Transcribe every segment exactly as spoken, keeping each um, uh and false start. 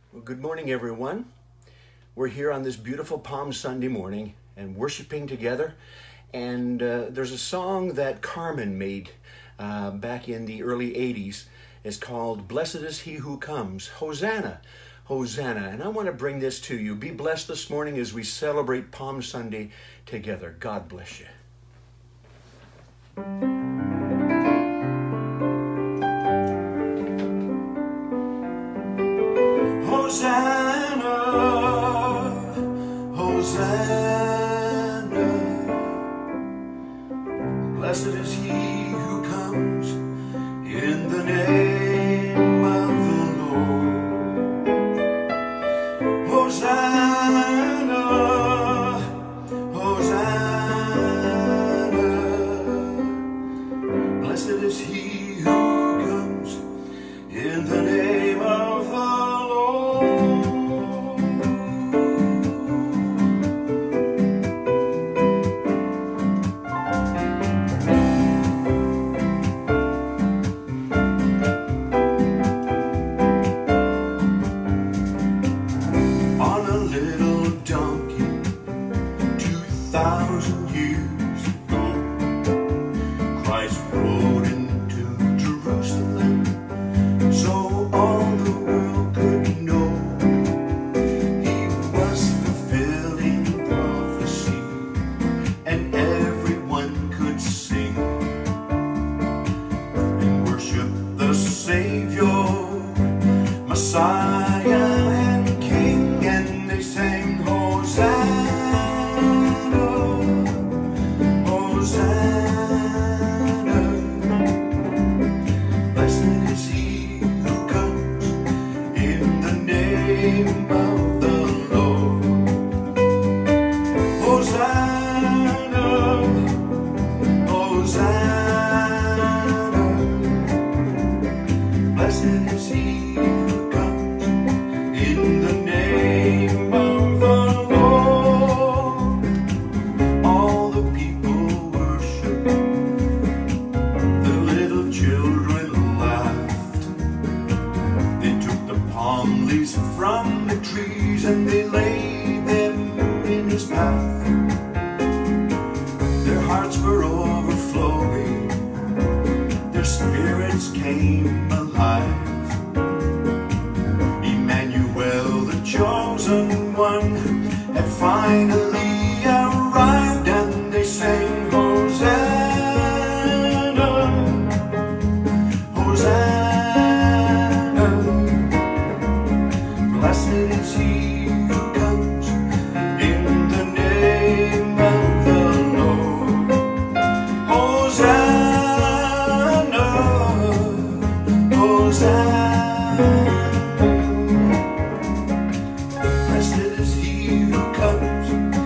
Well, good morning, everyone. We're here on this beautiful Palm Sunday morning and worshiping together. And uh, there's a song that Carmen made uh, back in the early eighties. It's called Blessed is He Who Comes. Hosanna, Hosanna. And I want to bring this to you. Be blessed this morning as we celebrate Palm Sunday together. God bless you. Hosanna, Hosanna. Blessed is he who comes in the name of the Lord. Hosanna, Hosanna. Blessed is he who comes in the name of the Lord. Thousand years ago, Christ rode into Jerusalem, so all the world could know he was fulfilling prophecy, and everyone could sing and worship the Savior, Messiah and King, and they sang Hosanna. From the trees and they laid them in his path. Their hearts were overflowing, their spirits came alive. Emmanuel, the chosen one, had finally arrived, and they sang Hosanna, Hosanna. Blessed is he who comes in the name of the Lord. Hosanna, Hosanna. Blessed is he who comes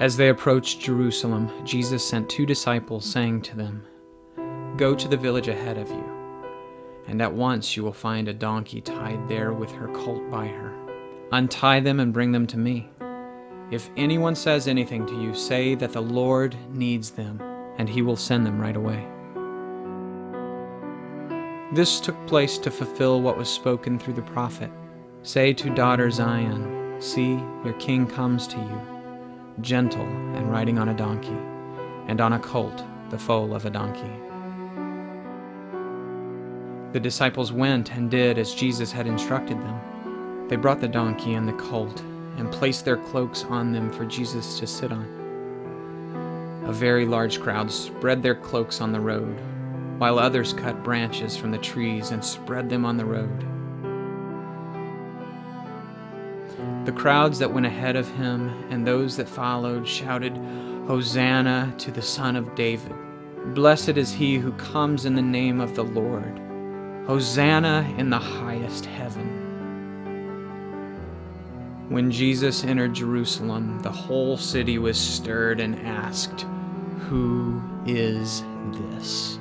As they approached Jerusalem, Jesus sent two disciples, saying to them, "Go to the village ahead of you, and at once you will find a donkey tied there with her colt by her. Untie them and bring them to me. If anyone says anything to you, say that the Lord needs them, and he will send them right away." This took place to fulfill what was spoken through the prophet. "Say to daughter Zion, see, your king comes to you, gentle and riding on a donkey, and on a colt, the foal of a donkey." The disciples went and did as Jesus had instructed them. They brought the donkey and the colt and placed their cloaks on them for Jesus to sit on. A very large crowd spread their cloaks on the road, while others cut branches from the trees and spread them on the road. The crowds that went ahead of him and those that followed shouted, "Hosanna to the Son of David! Blessed is he who comes in the name of the Lord! Hosanna in the highest heaven!" When Jesus entered Jerusalem, the whole city was stirred and asked, "Who is this?"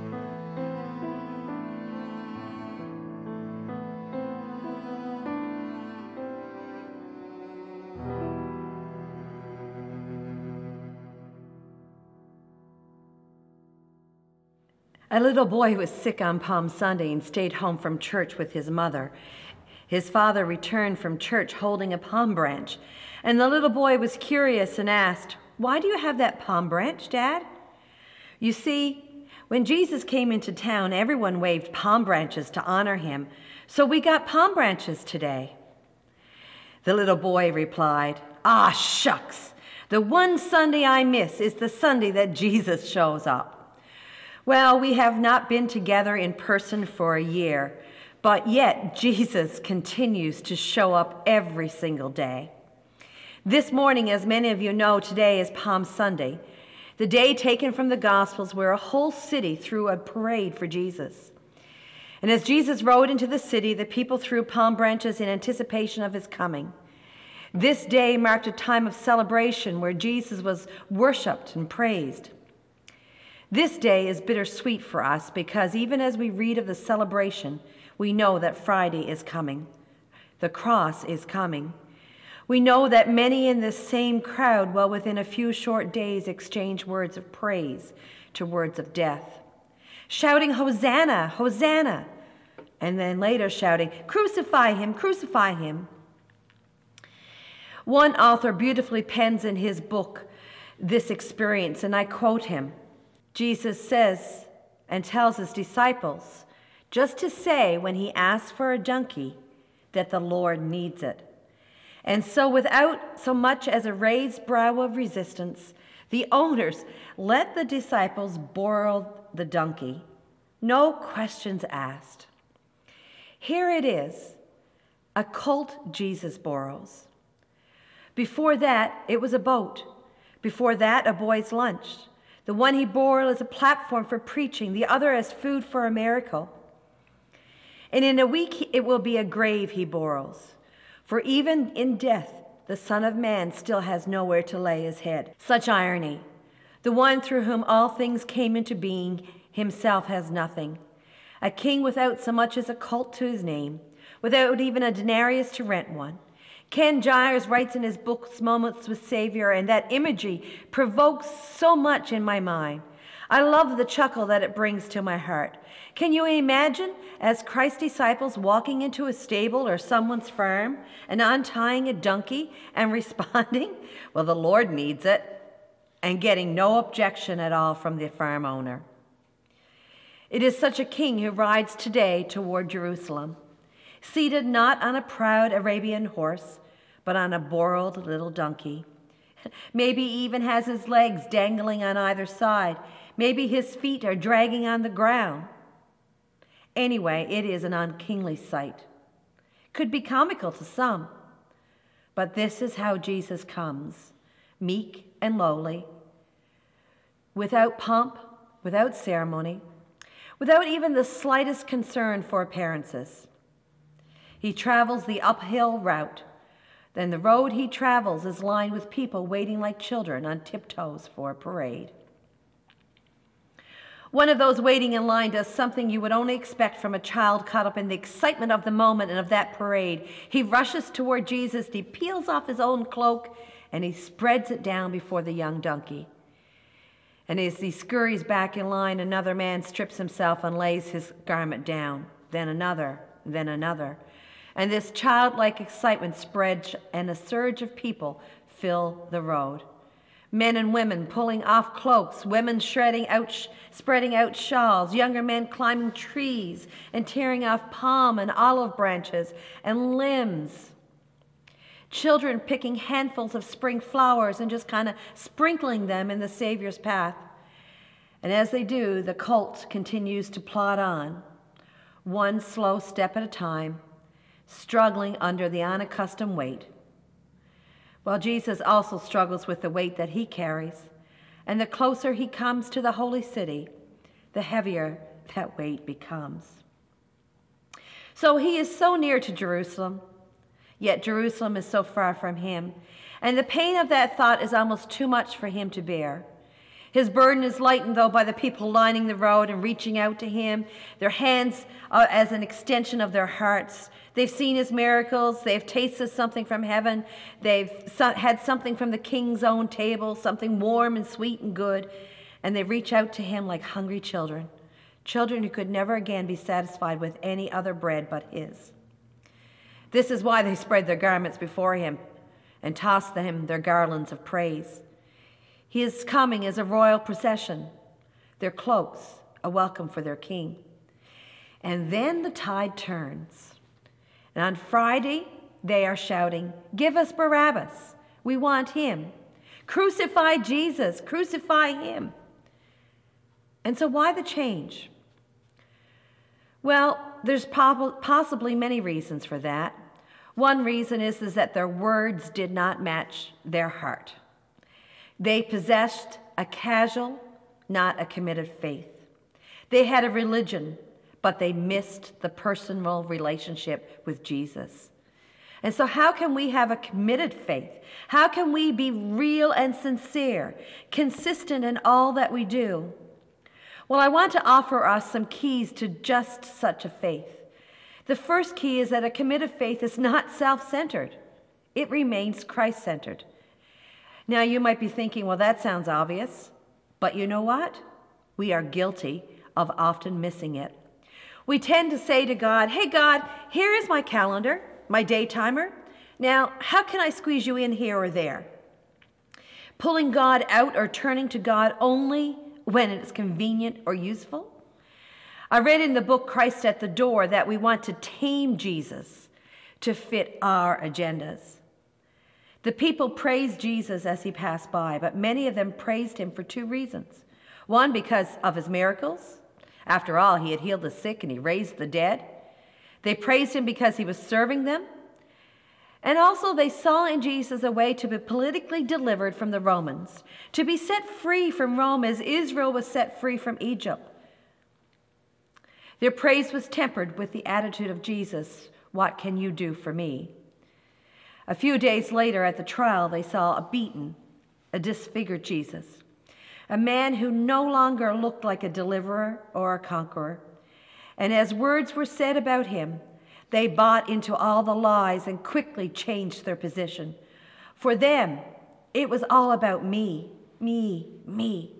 A little boy was sick on Palm Sunday and stayed home from church with his mother. His father returned from church holding a palm branch, and the little boy was curious and asked, "Why do you have that palm branch, Dad?" You see, when Jesus came into town, everyone waved palm branches to honor him, so we got palm branches today. The little boy replied, "Ah, shucks! The one Sunday I miss is the Sunday that Jesus shows up." Well, we have not been together in person for a year, but yet Jesus continues to show up every single day. This morning, as many of you know, today is Palm Sunday, the day taken from the Gospels where a whole city threw a parade for Jesus. And as Jesus rode into the city, the people threw palm branches in anticipation of his coming. This day marked a time of celebration where Jesus was worshiped and praised. This day is bittersweet for us because even as we read of the celebration, we know that Friday is coming. The cross is coming. We know that many in this same crowd will within a few short days exchange words of praise to words of death, shouting, "Hosanna, Hosanna," and then later shouting, "Crucify him, crucify him." One author beautifully pens in his book this experience, and I quote him. Jesus says and tells his disciples just to say when he asks for a donkey that the Lord needs it. And so without so much as a raised brow of resistance, the owners let the disciples borrow the donkey. No questions asked. Here it is, a colt Jesus borrows. Before that, it was a boat. Before that, a boy's lunch. The one he bore as a platform for preaching, the other as food for a miracle. And in a week it will be a grave he borrows. For even in death, the Son of Man still has nowhere to lay his head. Such irony. The one through whom all things came into being himself has nothing. A king without so much as a colt to his name, without even a denarius to rent one. Ken Giles writes in his book, Moments with Savior, and that imagery provokes so much in my mind. I love the chuckle that it brings to my heart. Can you imagine, as Christ's disciples walking into a stable or someone's farm and untying a donkey and responding, "Well, the Lord needs it," and getting no objection at all from the farm owner? It is such a king who rides today toward Jerusalem, seated not on a proud Arabian horse, but on a borrowed little donkey. Maybe he even has his legs dangling on either side. Maybe his feet are dragging on the ground. Anyway, it is an unkingly sight. Could be comical to some. But this is how Jesus comes, meek and lowly, without pomp, without ceremony, without even the slightest concern for appearances. He travels the uphill route, Then the road he travels is lined with people waiting like children on tiptoes for a parade. One of those waiting in line does something you would only expect from a child caught up in the excitement of the moment and of that parade. He rushes toward Jesus, he peels off his own cloak, and he spreads it down before the young donkey. And as he scurries back in line, another man strips himself and lays his garment down. Then another, then another. And this childlike excitement spreads, and a surge of people fill the road. Men and women pulling off cloaks, women shredding out, spreading out shawls, younger men climbing trees and tearing off palm and olive branches and limbs. Children picking handfuls of spring flowers and just kind of sprinkling them in the Savior's path. And as they do, the colt continues to plod on, one slow step at a time, struggling under the unaccustomed weight. While Jesus also struggles with the weight that he carries, and the closer he comes to the holy city, the heavier that weight becomes. So he is so near to Jerusalem, yet Jerusalem is so far from him, and the pain of that thought is almost too much for him to bear. His burden is lightened, though, by the people lining the road and reaching out to him, their hands uh, as an extension of their hearts. They've seen his miracles. They've tasted something from heaven. They've so- had something from the king's own table, something warm and sweet and good. And they reach out to him like hungry children, children who could never again be satisfied with any other bread but his. This is why they spread their garments before him and toss him their garlands of praise. His coming is a royal procession, their cloaks a welcome for their king. And then the tide turns. And on Friday, they are shouting, "Give us Barabbas. We want him. Crucify Jesus. Crucify him." And so why the change? Well, there's possibly many reasons for that. One reason is, is that their words did not match their heart. They possessed a casual, not a committed faith. They had a religion, but they missed the personal relationship with Jesus. And so how can we have a committed faith? How can we be real and sincere, consistent in all that we do? Well, I want to offer us some keys to just such a faith. The first key is that a committed faith is not self-centered. It remains Christ-centered. Now, you might be thinking, well, that sounds obvious. But you know what? We are guilty of often missing it. We tend to say to God, "Hey, God, here is my calendar, my day timer. Now, how can I squeeze you in here or there?" Pulling God out or turning to God only when it's convenient or useful. I read in the book Christ at the Door that we want to tame Jesus to fit our agendas. The people praised Jesus as he passed by, but many of them praised him for two reasons. One, because of his miracles. After all, he had healed the sick and he raised the dead. They praised him because he was serving them. And also they saw in Jesus a way to be politically delivered from the Romans, to be set free from Rome as Israel was set free from Egypt. Their praise was tempered with the attitude of Jesus, "What can you do for me?" A few days later at the trial, they saw a beaten, a disfigured Jesus, a man who no longer looked like a deliverer or a conqueror. And as words were said about him, they bought into all the lies and quickly changed their position. For them, it was all about me, me, me.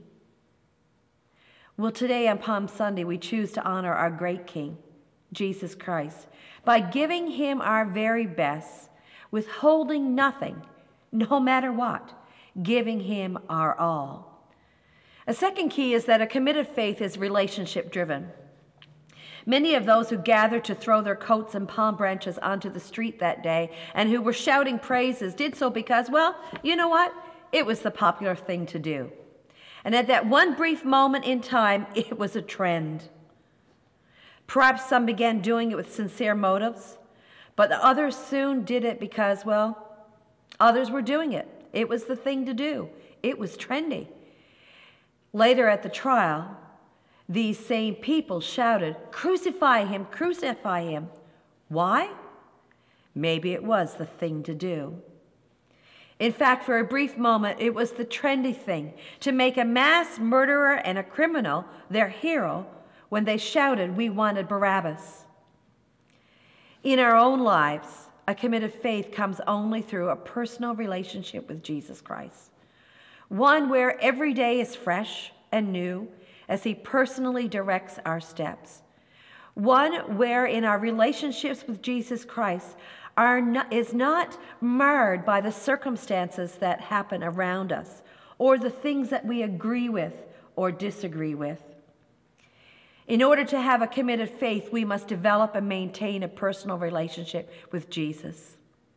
Well, today on Palm Sunday, we choose to honor our great King, Jesus Christ, by giving him our very best, withholding nothing, no matter what, giving him our all. A second key is that a committed faith is relationship-driven. Many of those who gathered to throw their coats and palm branches onto the street that day and who were shouting praises did so because, well, you know what? It was the popular thing to do. And at that one brief moment in time, it was a trend. Perhaps some began doing it with sincere motives, but the others soon did it because, well, others were doing it. It was the thing to do. It was trendy. Later at the trial, these same people shouted, "Crucify him, crucify him." Why? Maybe it was the thing to do. In fact, for a brief moment, it was the trendy thing to make a mass murderer and a criminal their hero when they shouted, "We wanted Barabbas." In our own lives, a committed faith comes only through a personal relationship with Jesus Christ, one where every day is fresh and new as he personally directs our steps, one where in our relationships with Jesus Christ are not, is not marred by the circumstances that happen around us or the things that we agree with or disagree with. In order to have a committed faith, we must develop and maintain a personal relationship with Jesus.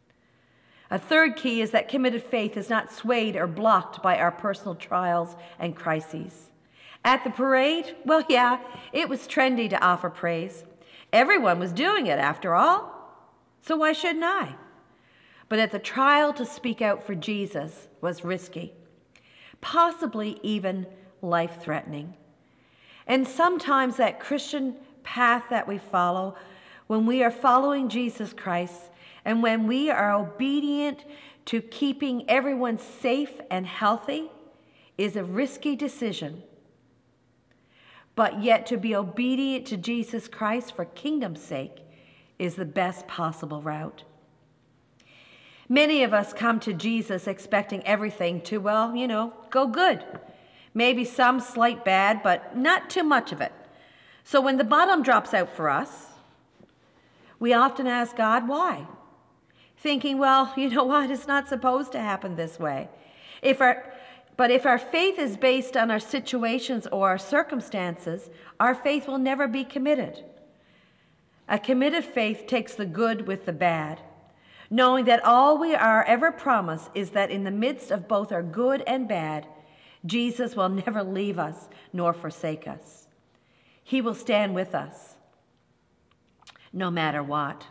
A third key is that committed faith is not swayed or blocked by our personal trials and crises. At the parade, well, yeah, it was trendy to offer praise. Everyone was doing it, after all. So why shouldn't I? But at the trial, to speak out for Jesus was risky, possibly even life-threatening. And sometimes that Christian path that we follow, when we are following Jesus Christ, and when we are obedient to keeping everyone safe and healthy, is a risky decision. But yet to be obedient to Jesus Christ for kingdom's sake is the best possible route. Many of us come to Jesus expecting everything to, well, you know, go good. Maybe some slight bad, but not too much of it. So when the bottom drops out for us, we often ask God why, thinking, well, you know what, it's not supposed to happen this way. If our, but if our faith is based on our situations or our circumstances, our faith will never be committed. A committed faith takes the good with the bad, knowing that all we are ever promised is that in the midst of both our good and bad, Jesus will never leave us nor forsake us. He will stand with us, no matter what.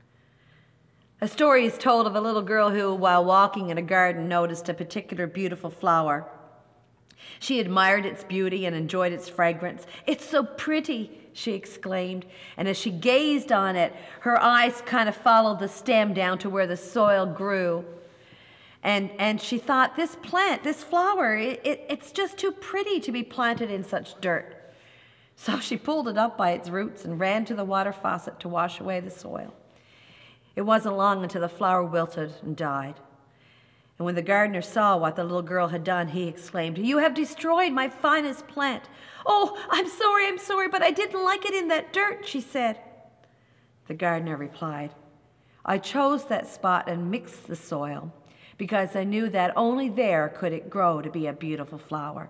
A story is told of a little girl who, while walking in a garden, noticed a particular beautiful flower. She admired its beauty and enjoyed its fragrance. "It's so pretty," she exclaimed. And as she gazed on it, her eyes kind of followed the stem down to where the soil grew. And, and she thought, this plant, this flower, it, it, it's just too pretty to be planted in such dirt. So she pulled it up by its roots and ran to the water faucet to wash away the soil. It wasn't long until the flower wilted and died. And when the gardener saw what the little girl had done, he exclaimed, "You have destroyed my finest plant." "Oh, I'm sorry, I'm sorry, but I didn't like it in that dirt," she said. The gardener replied, "I chose that spot and mixed the soil because I knew that only there could it grow to be a beautiful flower."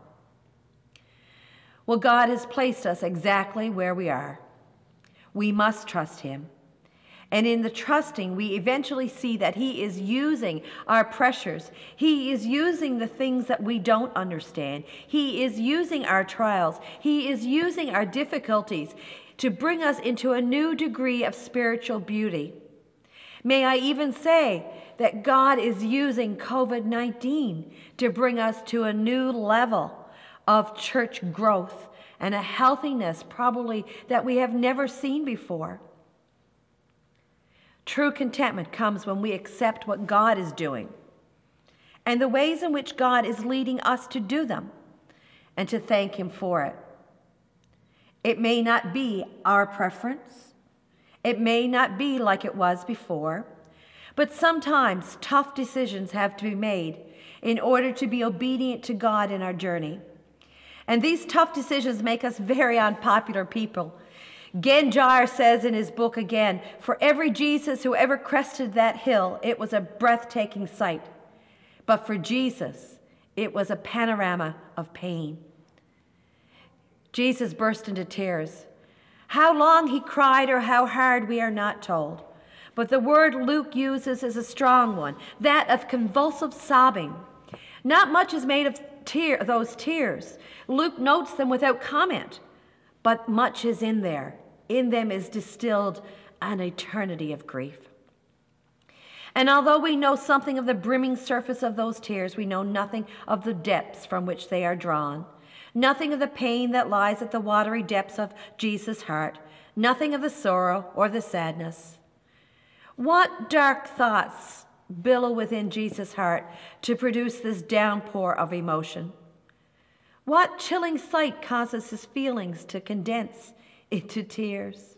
Well, God has placed us exactly where we are. We must trust him. And in the trusting, we eventually see that he is using our pressures. He is using the things that we don't understand. He is using our trials. He is using our difficulties to bring us into a new degree of spiritual beauty. May I even say that God is using covid nineteen to bring us to a new level of church growth and a healthiness probably that we have never seen before. True contentment comes when we accept what God is doing and the ways in which God is leading us to do them and to thank him for it. It may not be our preference. It may not be like it was before, but sometimes tough decisions have to be made in order to be obedient to God in our journey. And these tough decisions make us very unpopular people. Genjar says in his book again, "For every Jesus who ever crested that hill, it was a breathtaking sight. But for Jesus, it was a panorama of pain." Jesus burst into tears. How long he cried or how hard we are not told. But the word Luke uses is a strong one, that of convulsive sobbing. Not much is made of tear, those tears. Luke notes them without comment, but much is in there. In them is distilled an eternity of grief. And although we know something of the brimming surface of those tears, we know nothing of the depths from which they are drawn, nothing of the pain that lies at the watery depths of Jesus' heart, nothing of the sorrow or the sadness. What dark thoughts billow within Jesus' heart to produce this downpour of emotion? What chilling sight causes his feelings to condense into tears?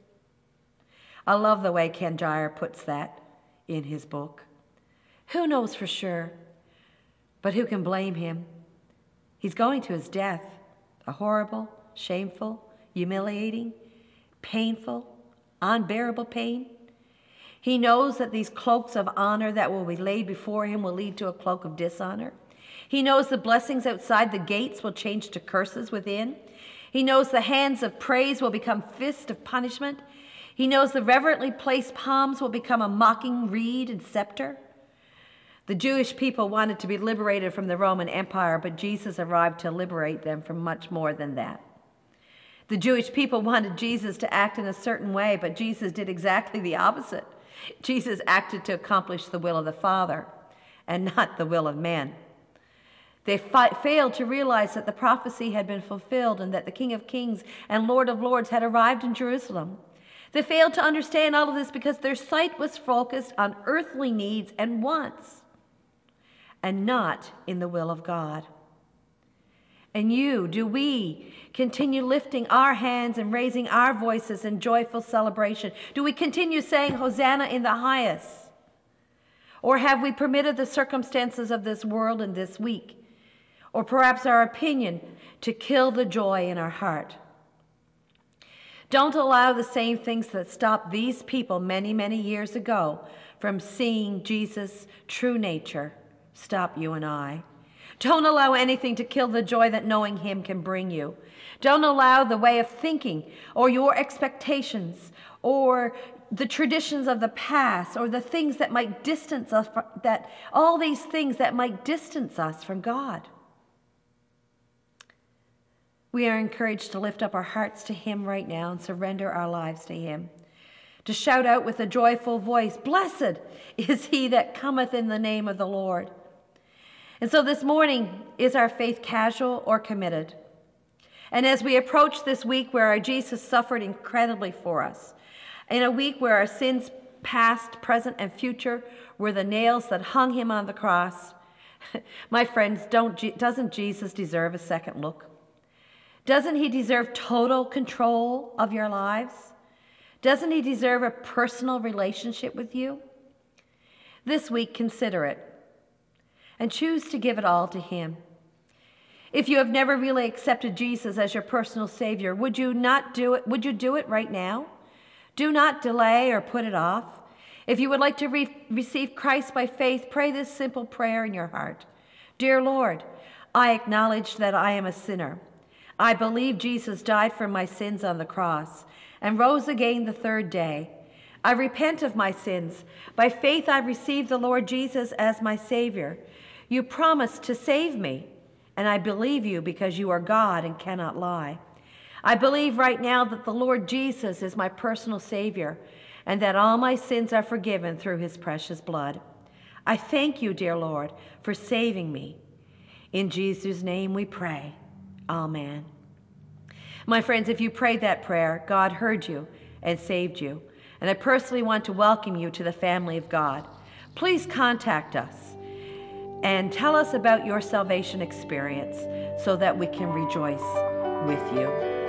I love the way Ken Gire puts that in his book. Who knows for sure? But who can blame him? He's going to his death, a horrible, shameful, humiliating, painful, unbearable pain. He knows that these cloaks of honor that will be laid before him will lead to a cloak of dishonor. He knows the blessings outside the gates will change to curses within. He knows the hands of praise will become fists of punishment. He knows the reverently placed palms will become a mocking reed and scepter. The Jewish people wanted to be liberated from the Roman Empire, but Jesus arrived to liberate them from much more than that. The Jewish people wanted Jesus to act in a certain way, but Jesus did exactly the opposite. Jesus acted to accomplish the will of the Father and not the will of man. They fi- failed to realize that the prophecy had been fulfilled and that the King of Kings and Lord of Lords had arrived in Jerusalem. They failed to understand all of this because their sight was focused on earthly needs and wants and not in the will of God. And you, do we continue lifting our hands and raising our voices in joyful celebration? Do we continue saying, Hosanna in the highest? Or have we permitted the circumstances of this world and this week, or perhaps our opinion, to kill the joy in our heart? Don't allow the same things that stopped these people many, many years ago from seeing Jesus' true nature stop you and I. Don't allow anything to kill the joy that knowing him can bring you. Don't allow the way of thinking or your expectations or the traditions of the past or the things that might distance us, from, that all these things that might distance us from God. We are encouraged to lift up our hearts to him right now and surrender our lives to him. To shout out with a joyful voice, "Blessed is he that cometh in the name of the Lord." And so this morning, is our faith casual or committed? And as we approach this week where our Jesus suffered incredibly for us, in a week where our sins past, present, and future were the nails that hung him on the cross, my friends, don't, doesn't Jesus deserve a second look? Doesn't he deserve total control of your lives? Doesn't he deserve a personal relationship with you? This week, consider it and choose to give it all to him. If you have never really accepted Jesus as your personal Savior, would you not do it? Would you do it right now? Do not delay or put it off. If you would like to re- receive Christ by faith, pray this simple prayer in your heart. Dear Lord, I acknowledge that I am a sinner. I believe Jesus died for my sins on the cross and rose again the third day. I repent of my sins. By faith, I receive the Lord Jesus as my Savior. You promised to save me, and I believe you because you are God and cannot lie. I believe right now that the Lord Jesus is my personal Savior and that all my sins are forgiven through his precious blood. I thank you, dear Lord, for saving me. In Jesus' name we pray. Amen. My friends, if you prayed that prayer, God heard you and saved you. And I personally want to welcome you to the family of God. Please contact us and tell us about your salvation experience so that we can rejoice with you.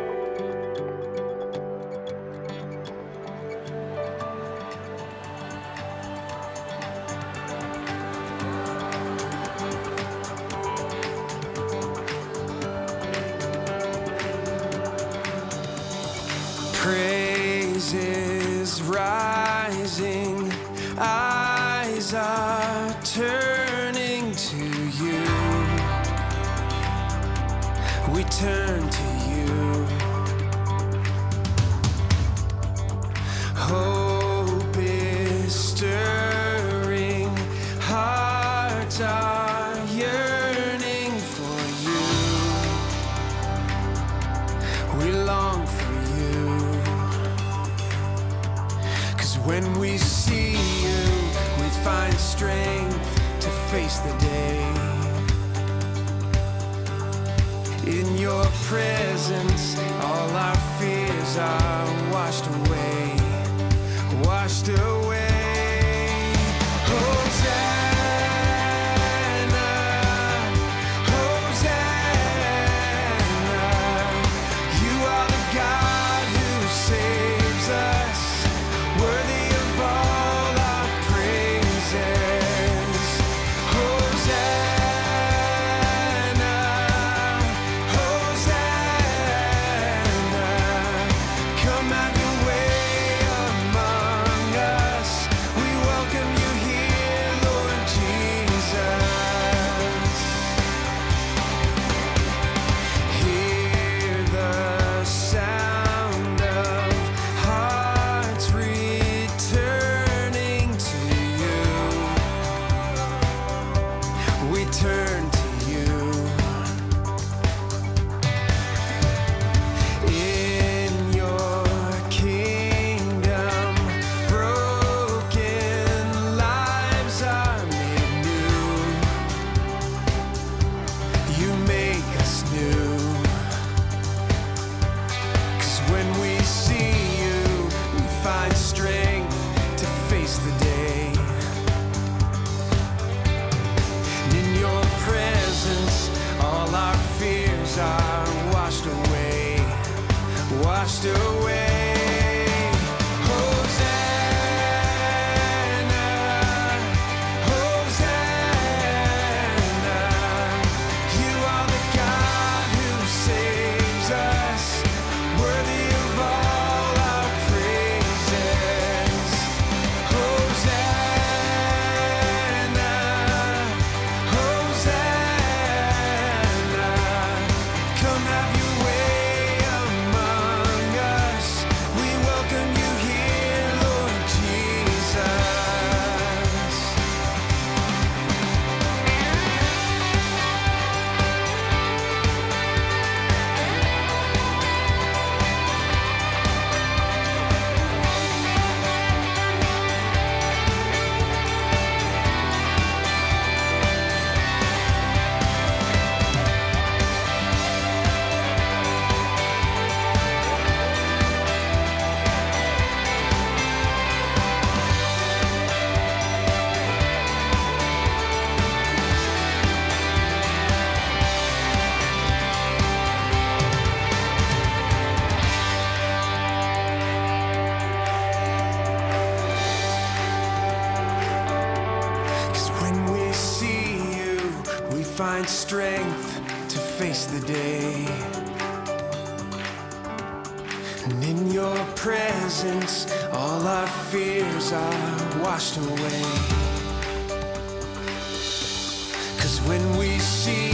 Praises rising, eyes are turning to you. We turn to you. Hope is stirring, hearts are yearning for you. We long for when we see you, we find strength to face the day. In your presence, all our fears are washed away, washed away. washed away. Find strength to face the day, and in your presence all our fears are washed away. 'Cause when we see